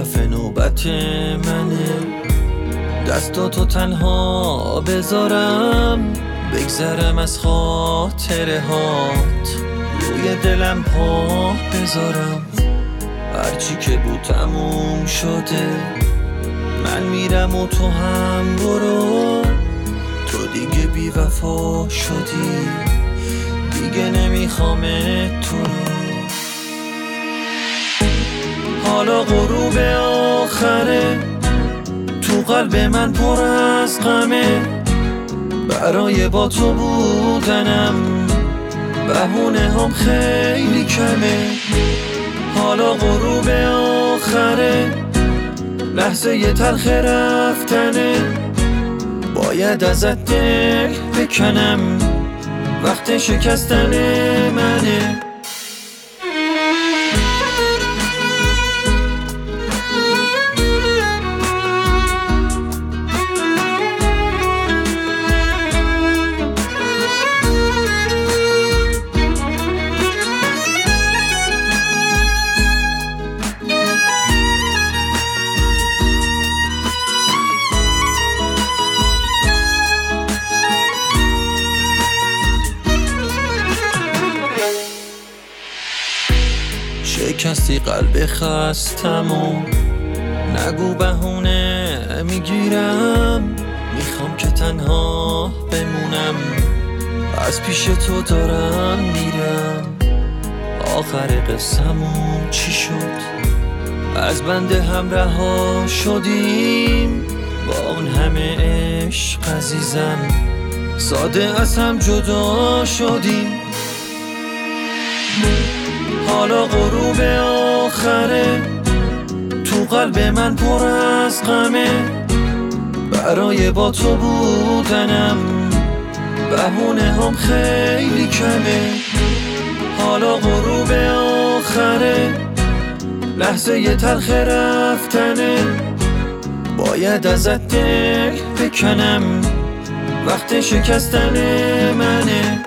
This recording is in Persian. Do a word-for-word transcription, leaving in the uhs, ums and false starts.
دفعه نوبت منه، دستاتو تنها بذارم، بگذرم از خاطره هات، روی دلم پا بذارم. هرچی که بود تموم شده، من میرم و تو هم برو. تو دیگه بی وفا شدی، دیگه نمیخوامه تو رو. حالا غروب آخره، تو قلب من پر از غمه، برای با تو بودنم بهونه هم خیلی کمه. حالا غروب آخره، لحظه ی تلخ رفتنه، باید ازت دل بکنم، وقت شکستن منه. شکستی قلب خستمو، نگو بهونه میگیرم، میخوام که تنها بمونم، از پیش تو دارم میرم. آخر قصه‌مون چی شد؟ از بنده هم رها شدیم، با اون همه عشق عزیزم، ساده از هم جدا شدیم. حالا غروب آخره، تو قلب من پر از غمه، برای با تو بودنم بهونه هم خیلی کمه. حالا غروب آخره، لحظه ی تلخ رفتنه، باید ازت دل بکنم، وقت شکستن منه.